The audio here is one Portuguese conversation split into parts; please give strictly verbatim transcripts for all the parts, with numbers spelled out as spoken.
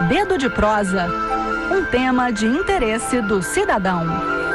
Dedo de Prosa, um tema de interesse do cidadão.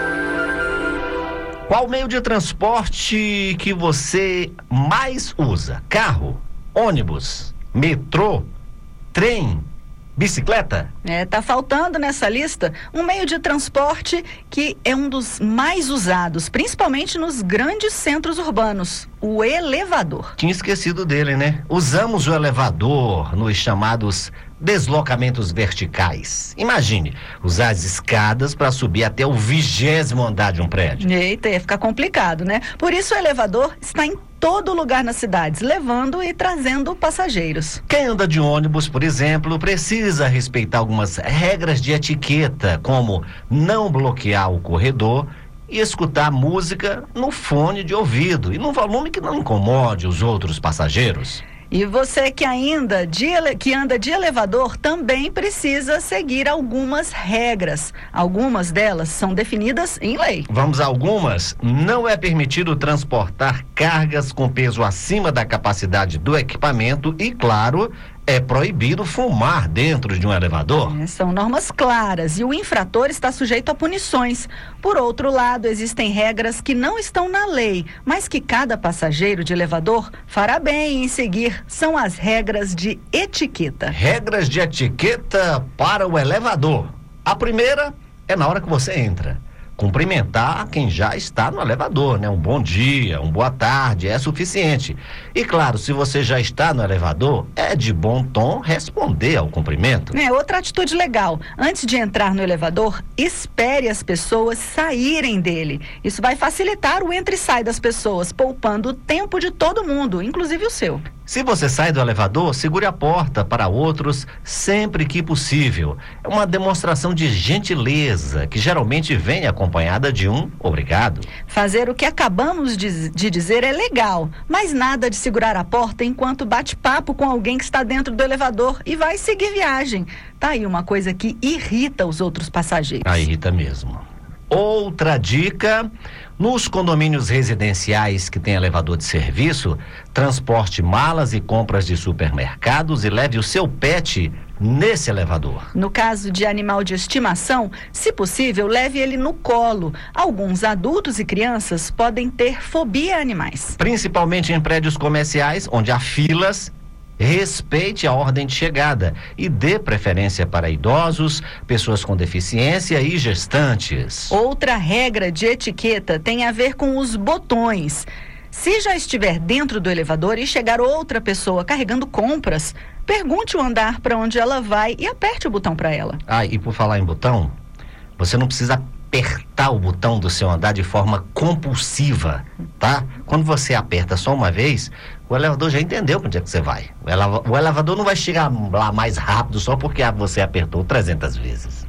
Qual meio de transporte que você mais usa? Carro, ônibus, metrô, trem, bicicleta? É, tá faltando nessa lista um meio de transporte que é um dos mais usados, principalmente nos grandes centros urbanos, o elevador. Tinha esquecido dele, né? Usamos o elevador nos chamados deslocamentos verticais. Imagine, usar as escadas para subir até o vigésimo andar de um prédio. Eita, ia ficar complicado, né? Por isso o elevador está em todo lugar nas cidades, levando e trazendo passageiros. Quem anda de ônibus, por exemplo, precisa respeitar algumas regras de etiqueta, como não bloquear o corredor e escutar música no fone de ouvido e num volume que não incomode os outros passageiros. E você que ainda de ele... que anda de elevador também precisa seguir algumas regras. Algumas delas são definidas em lei. Vamos a algumas. Não é permitido transportar cargas com peso acima da capacidade do equipamento e, claro, é proibido fumar dentro de um elevador. É, são normas claras e o infrator está sujeito a punições. Por outro lado, existem regras que não estão na lei, mas que cada passageiro de elevador fará bem em seguir. São as regras de etiqueta. Regras de etiqueta para o elevador. A primeira é na hora que você entra. Cumprimentar quem já está no elevador, né? Um bom dia, um boa tarde, é suficiente. E claro, se você já está no elevador, é de bom tom responder ao cumprimento. É, outra atitude legal. Antes de entrar no elevador, espere as pessoas saírem dele. Isso vai facilitar o entra e sai das pessoas, poupando o tempo de todo mundo, inclusive o seu. Se você sai do elevador, segure a porta para outros sempre que possível. É uma demonstração de gentileza, que geralmente vem acompanhada de um obrigado. Fazer o que acabamos de, de dizer é legal, mas nada de segurar a porta enquanto bate papo com alguém que está dentro do elevador e vai seguir viagem. Tá aí uma coisa que irrita os outros passageiros. Ah, irrita mesmo. Outra dica: nos condomínios residenciais que tem elevador de serviço, transporte malas e compras de supermercados e leve o seu pet nesse elevador. No caso de animal de estimação, se possível, leve ele no colo. Alguns adultos e crianças podem ter fobia a animais. Principalmente em prédios comerciais, onde há filas. Respeite a ordem de chegada e dê preferência para idosos, pessoas com deficiência e gestantes. Outra regra de etiqueta tem a ver com os botões. Se já estiver dentro do elevador e chegar outra pessoa carregando compras, pergunte o andar para onde ela vai e aperte o botão para ela. Ah, e por falar em botão, você não precisa apertar o botão do seu andar de forma compulsiva, tá? Quando você aperta só uma vez, o elevador já entendeu para onde é que você vai. O, eleva, o elevador não vai chegar lá mais rápido só porque você apertou trezentas vezes.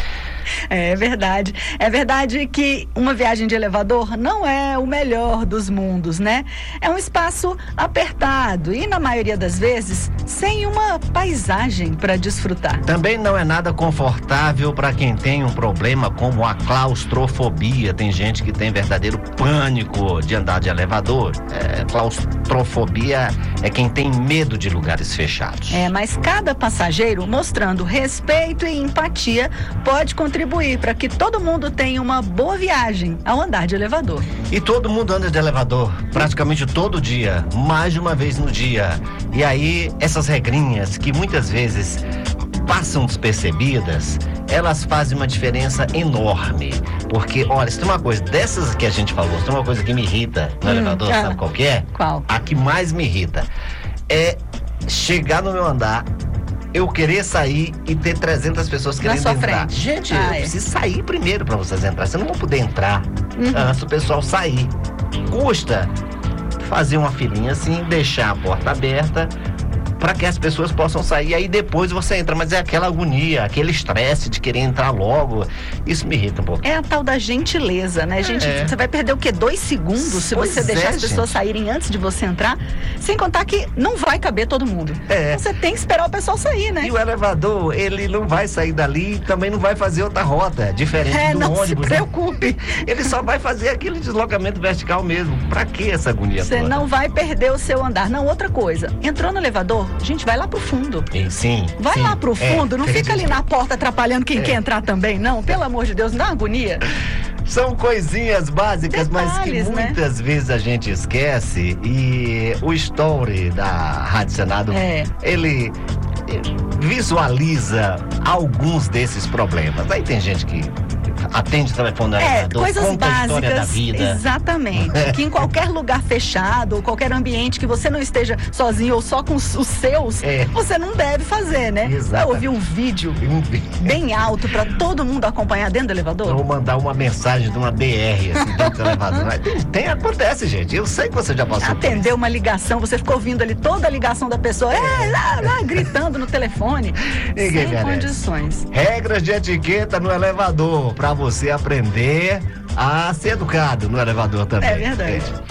É verdade. É verdade que uma viagem de elevador não é o melhor dos mundos, né? É um espaço apertado e, na maioria das vezes, sem uma paisagem para desfrutar. Também não é nada confortável para quem tem um problema como a claustrofobia. Tem gente que tem verdadeiro pânico de andar de elevador. É, claustrofobia é quem tem medo de lugares fechados. É, mas cada passageiro, mostrando respeito e empatia, pode contribuir para que todo mundo tenha uma boa viagem ao andar de elevador. E todo mundo anda de elevador praticamente todo dia, mais de uma vez no dia. E aí, essas regrinhas que muitas vezes passam despercebidas, elas fazem uma diferença enorme. Porque, olha, se tem uma coisa dessas que a gente falou, se tem uma coisa que me irrita no hum, elevador, cara, sabe qual que é? Qual? A que mais me irrita é chegar no meu andar, eu querer sair e ter trezentas pessoas querendo na sua entrar. Frente. Gente, ah, eu é. preciso sair primeiro para vocês entrarem. Vocês não vão poder entrar uhum. antes do pessoal sair. Custa fazer uma filinha assim, deixar a porta aberta para que as pessoas possam sair, aí depois você entra, mas é aquela agonia, aquele estresse de querer entrar logo, isso me irrita um pouco. É a tal da gentileza, né, gente? É. Você vai perder o quê? Dois segundos se pois você deixar é, as pessoas gente. saírem antes de você entrar, sem contar que não vai caber todo mundo. É. Então você tem que esperar o pessoal sair, né? E o elevador, ele não vai sair dali, também não vai fazer outra rota, diferente é, do não ônibus. Se preocupe. Né? Ele só vai fazer aquele deslocamento vertical mesmo. Pra que essa agonia Você toda? não vai perder o seu andar. Não, outra coisa, entrou no elevador, Gente, vai lá pro fundo. E, sim. Vai sim, lá pro fundo, é, não fica ali na porta atrapalhando quem É. quer entrar também, não. Pelo amor de Deus, não dá uma agonia. São coisinhas básicas, mas que Detalhes, né? muitas vezes a gente esquece. E o story da Rádio Senado, É. ele visualiza alguns desses problemas. Aí tem gente que atende o telefone do É, elevador, coisas conta a história da básicas, vida. exatamente. Que em qualquer lugar fechado, ou qualquer ambiente que você não esteja sozinho ou só com os os seus, É. você não deve fazer, né? Exato. Eu ouvi um vídeo bem alto pra todo mundo acompanhar dentro do elevador. Ou mandar uma mensagem de uma B R assim, dentro do elevador. Mas Tem, tem, acontece, gente. Eu sei que você já passou por Atendeu uma ligação, você ficou ouvindo ali toda a ligação da pessoa, é, lá, lá, gritando no telefone. Ninguém sem merece. condições. Regras de etiqueta no elevador, pra você aprender a ser educado no elevador também. É verdade.